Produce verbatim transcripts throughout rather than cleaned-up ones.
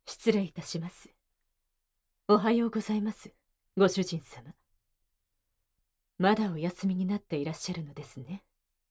失礼いたします。おはようございます、ご主人様。まだお休みになっていらっしゃるのですね。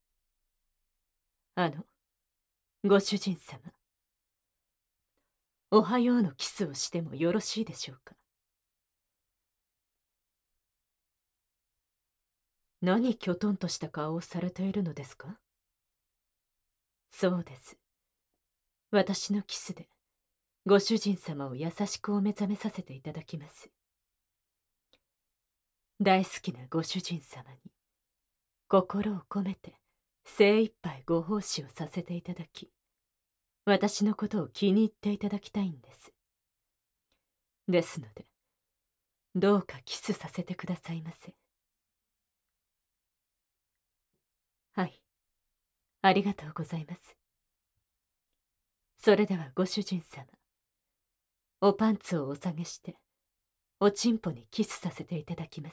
あの、ご主人様。おはようのキスをしてもよろしいでしょうか。何きょとんとした顔をされているのですか。そうです。私のキスで、ご主人様を優しくお目覚めさせていただきます。大好きなご主人様に、心を込めて精一杯ご奉仕をさせていただき、私のことを気に入っていただきたいんです。ですので、どうかキスさせてくださいませ。はい、ありがとうございます。それではご主人様、おパンツをお下げして、おちんぽにキスさせていただきます。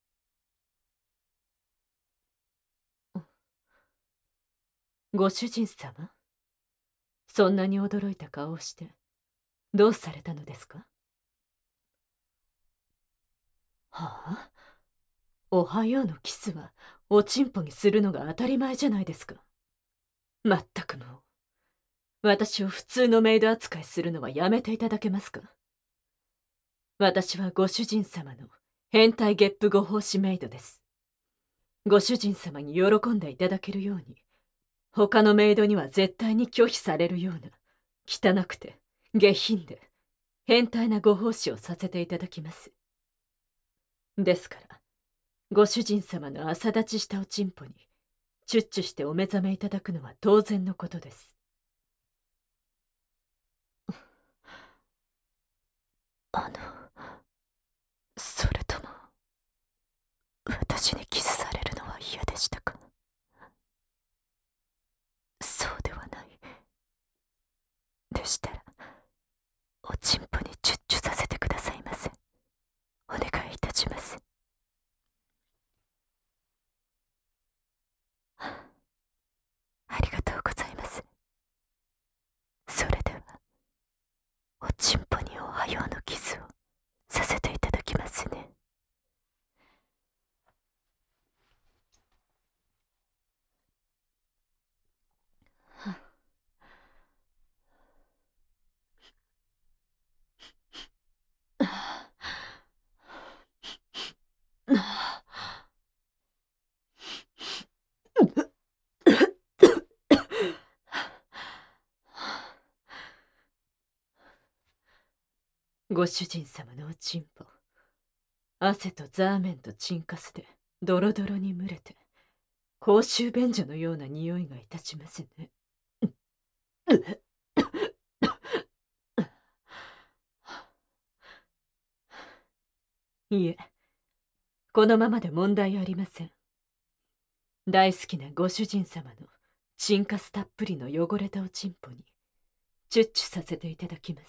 ご主人様、そんなに驚いた顔をして、どうされたのですか。はあ、おはようのキスはおちんぽにするのが当たり前じゃないですか。まったくもう、私を普通のメイド扱いするのはやめていただけますか。私はご主人様の変態ゲップご奉仕メイドです。ご主人様に喜んでいただけるように、他のメイドには絶対に拒否されるような汚くて下品で変態なご奉仕をさせていただきます。ですからご主人様の朝立ちしたおちんぽにチュッチュしてお目覚めいただくのは当然のことです。あのそれとも私にキスされるのは嫌でしたか。そうではない。でしたらおちんぽにチュッチュさせてくださいませ。お願いいたします。ありがとうございます。それではおちんぽにおはようのキスをさせていただきますね。ご主人様のおちんぽ、汗とザーメンとチンカスでドロドロに蒸れて公衆便所のような匂いがいたしますね。いえ、このままで問題ありません。大好きなご主人様のチンカスたっぷりの汚れたおちんぽにチュッチュさせていただきます。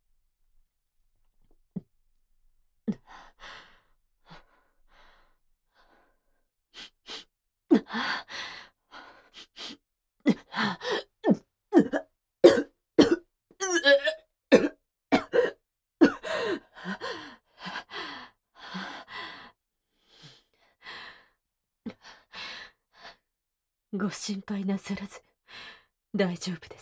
ご心配なさらず大丈夫です。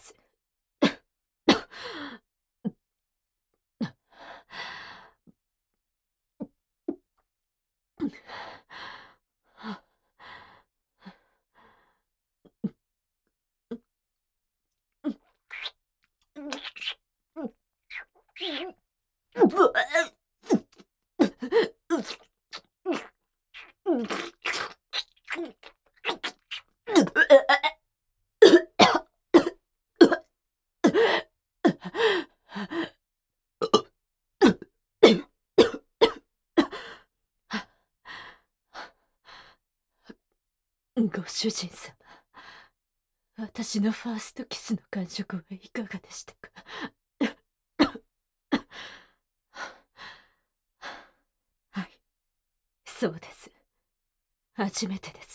ご主人様、私のファーストキスの感触はいかがでしたか。はい、そうです。初めてです。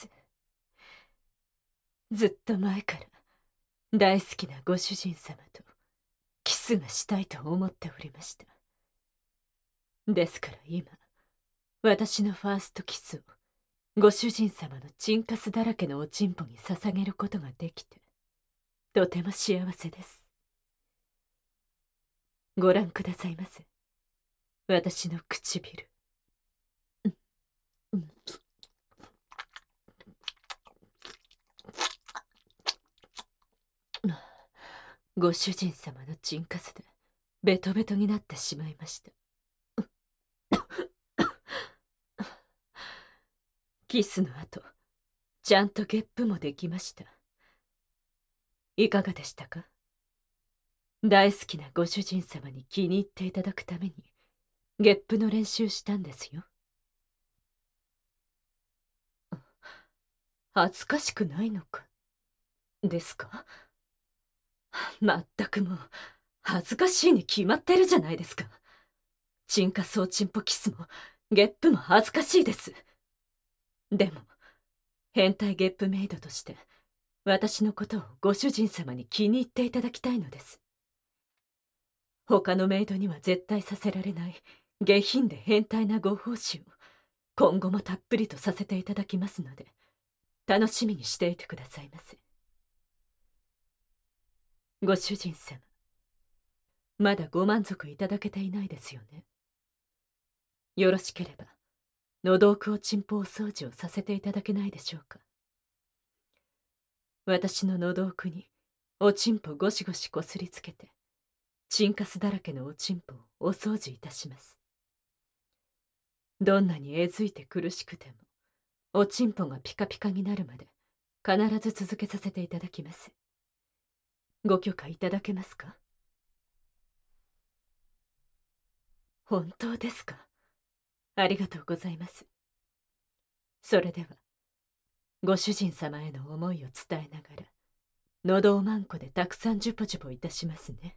ずっと前から大好きなご主人様とキススがしたいと思っておりました。ですから今、私のファーストキスをご主人様のチンカスだらけのおちんぽに捧げることができて、とても幸せです。ご覧くださいませ。私の唇。うん、ご主人様のチンカスでベトベトになってしまいました。キスの後、ちゃんとゲップもできました。いかがでしたか？大好きなご主人様に気に入っていただくためにゲップの練習したんですよ。恥ずかしくないのかですか？まったくもう恥ずかしいに決まってるじゃないですか。チンカスおチンポキスもゲップも恥ずかしいです。でも変態ゲップメイドとして私のことをご主人様に気に入っていただきたいのです。他のメイドには絶対させられない下品で変態なご奉仕を今後もたっぷりとさせていただきますので、楽しみにしていてくださいませ。ご主人様、まだご満足いただけていないですよね。よろしければ喉奥おちんぽお掃除をさせていただけないでしょうか。私の喉奥におちんぽゴシゴシこすりつけてチンカスだらけのおちんぽをお掃除いたします。どんなにえずいて苦しくてもおちんぽがピカピカになるまで必ず続けさせていただきます。ご許可いただけますか？本当ですか？ありがとうございます。それではご主人様への思いを伝えながら喉をまんこでたくさんジュポジュポいたしますね。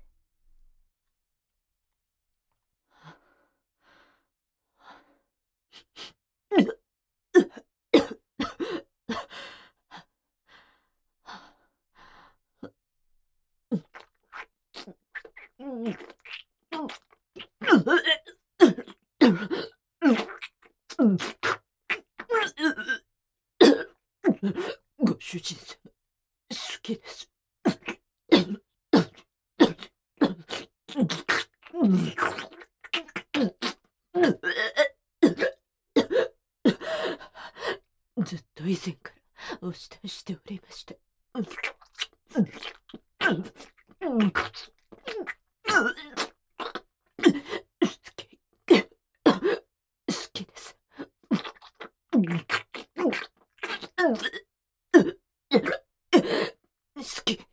ご主人様、好きです。ずっと以前からお慕いしておりました。好き。好きです。好き。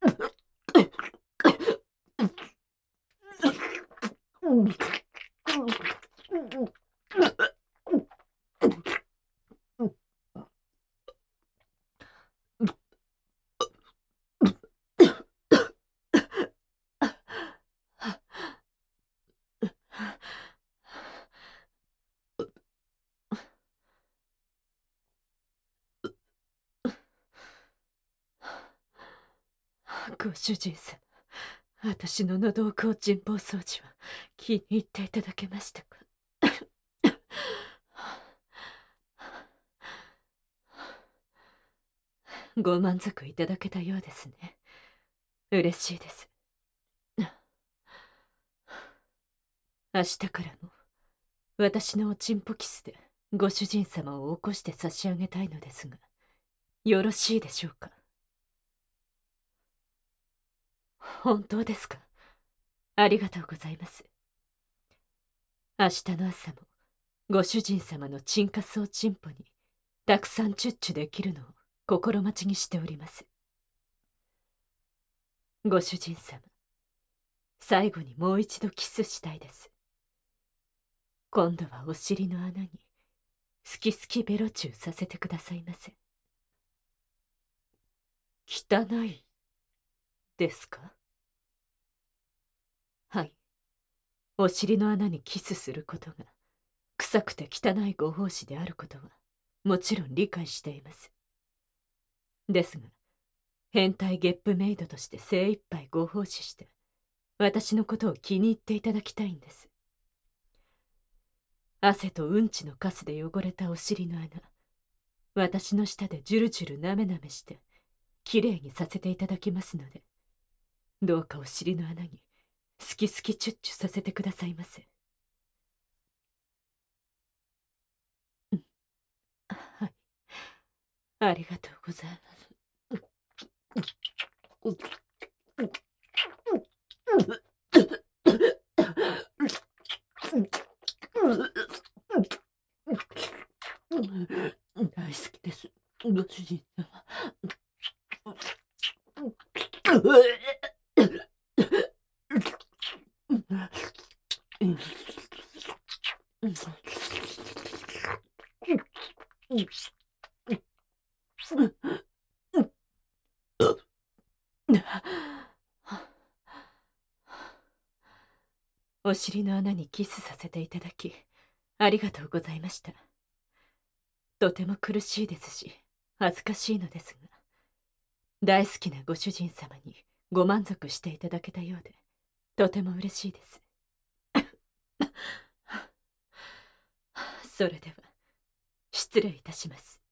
ご主人様、私の喉奥を人望掃除は気に入っていただけましたか？ご満足いただけたようですね。嬉しいです。明日からも私のおちんぽキスでご主人様を起こして差し上げたいのですが、よろしいでしょうか？本当ですか？ありがとうございます。明日の朝もご主人様のチンカスおちんぽにたくさんチュッチュできるのを心待ちにしております。ご主人様、最後にもう一度キスしたいです。今度はお尻の穴に好き好きベロチューさせてくださいませ。汚いですか？はい。お尻の穴にキスすることが臭くて汚いご奉仕であることはもちろん理解しています。ですが変態ゲップメイドとして精一杯ご奉仕して私のことを気に入っていただきたいんです。汗とうんちのカスで汚れたお尻の穴、私の舌でジュルジュルなめなめしてきれいにさせていただきますので、どうかお尻の穴に好き好きチュッチュさせてくださいませ。うん、はい、ありがとうございます。大好きです、ご主人様。お尻の穴にキスさせていただきありがとうございました。とても苦しいですし恥ずかしいのですが、大好きなご主人様にご満足していただけたようでとても嬉しいです。それでは失礼いたします。